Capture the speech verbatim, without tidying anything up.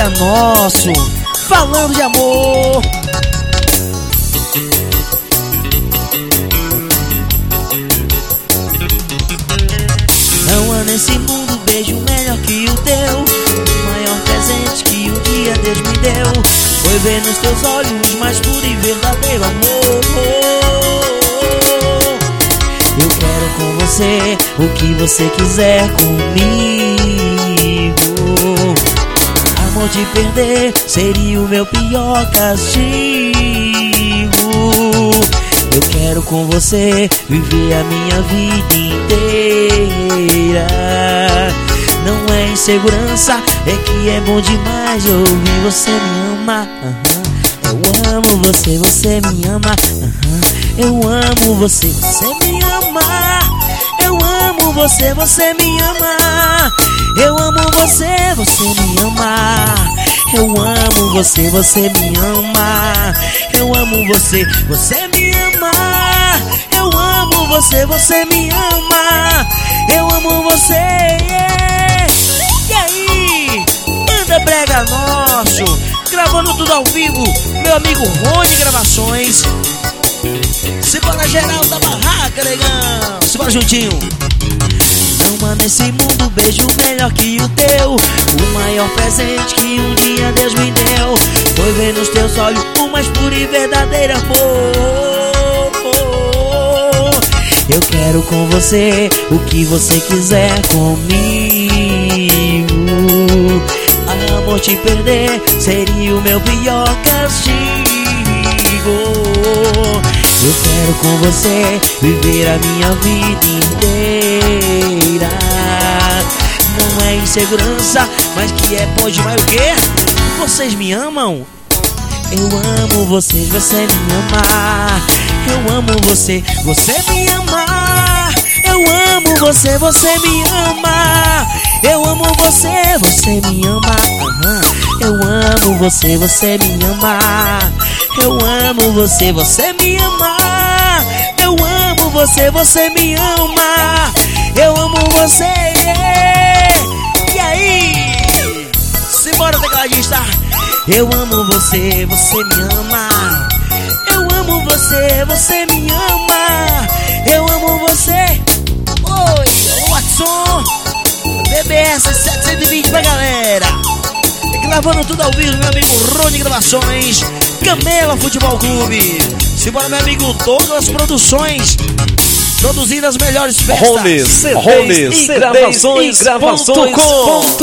Brega Nosso, falando de amor. Não há nesse mundo beijo melhor que o teu. O maior presente que um dia Deus me deu foi ver nos teus olhos mais puro e verdadeiro amor. Eu quero com você o que você quiser comigo. Amor, te perder seria o meu pior castigo. Eu quero com você viver a minha vida inteira. Não é insegurança, é que é bom demais ouvir você me ama. Uhum. Eu amo você, você me ama. Uhum. Eu amo você, você me ama. Eu amo você, você me ama. Eu amo você, você me ama. Eu amo você, você me ama. Eu amo você, você me ama. Eu amo você, você me ama. Eu amo você, yeah. E aí, Banda Brega Nosso, gravando tudo ao vivo, meu amigo Rony Gravações. Simbora geral da barraca, negão. Simbora juntinho. Não há nesse mundo beijo melhor que o teu. O maior presente que um dia Deus me deu foi ver nos teus olhos o mais puro e verdadeiro amor. Eu quero com você o que você quiser comigo. Amor, te perder seria o meu pior castigo. Eu quero com você viver a minha vida inteira. Não é insegurança, mas que é bom demais o quê? Vocês me amam? Eu amo vocês, você me ama. Eu amo você, você me ama. Eu amo você, você me ama. Eu amo você, você me ama. Uhum. Eu amo você, você me ama. Eu amo você, você me ama. Eu amo você, você me ama. Eu amo você, yeah. E aí? Simbora, tecladista. Eu amo você, você me ama. Eu amo você, você me ama. Eu amo você. Oi, Watson B B S setecentos e vinte pra galera. Gravando tudo ao vivo, meu amigo Rony Gravações, Camela Futebol Clube. Simbora, meu amigo Douglas Produções, produzindo as melhores festas. Rony, Rony, gravações, gravações.